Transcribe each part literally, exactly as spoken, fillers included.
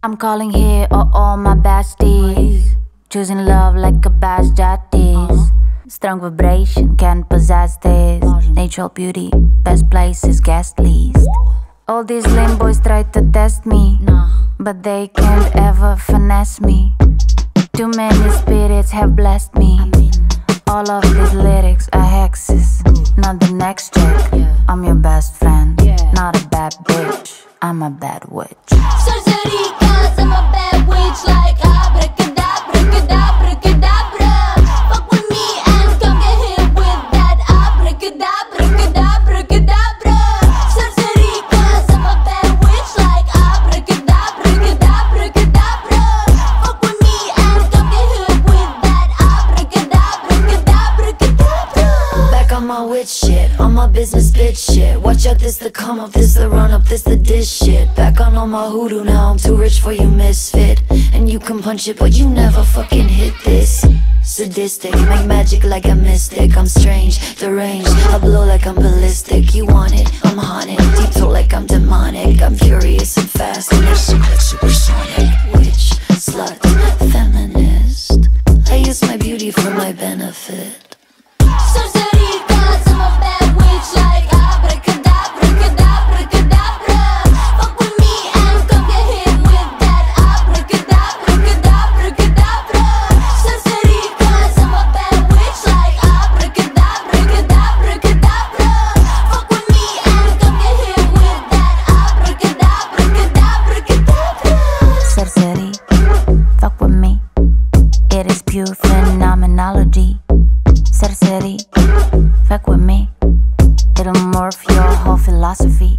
I'm calling here oh, all my besties, choosing love like a best jatties. Strong vibration can't possess this. Natural beauty, best places, guest list. All these lame boys try to test me, but they can't ever finesse me. Too many spirits have blessed me. All of these lyrics are hexes, not the next chick. I'm your best friend, not a bad bitch. I'm a bad witch. Sorcery, cause I'm a bad witch. Like abracadabra, cadabra, cadabra. Fuck with me and come get hit with that abracadabra, cadabra, cadabra. Sorcery, cause I'm a bad witch. Like abracadabra, cadabra, cadabra. Fuck with me and come get hit with that abracadabra, cadabra, cadabra. Back on my witch shit, on my business bitch shit. Watch out, this the come up, this the run up, this the dish shit. Back on all my hoodoo now, I'm too rich for you misfit. And you can punch it, but you never fucking hit this. Sadistic, make magic like a mystic. I'm strange, deranged, I blow like I'm ballistic. You want it, I'm haunted, deep throat like I'm demonic. I'm furious and fast, and there's secret supersonic. Witch, slut, feminist, I use my beauty for my benefit. Sorcery, cause I'm a bad witch. Like abracadabra, cadabra, cadabra. Fuck with me and come get hit with that abracadabra, cadabra, cadabra. Sorcery, cause I'm a bad witch. Like abracadabra, cadabra, cadabra. Fuck with me and come get hit with that abracadabra, cadabra, cadabra. Sorcery, fuck with me. It is pure phenomenology. Sorcery, fuck with me. It'll morph your whole philosophy.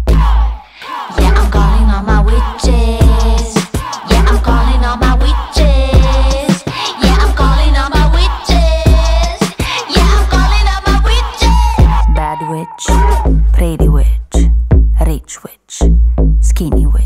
Yeah, I'm calling all my witches. Yeah, I'm calling all my witches. Yeah, I'm calling all my witches. Yeah, I'm calling all my witches. Bad witch, pretty witch, rich witch, skinny witch.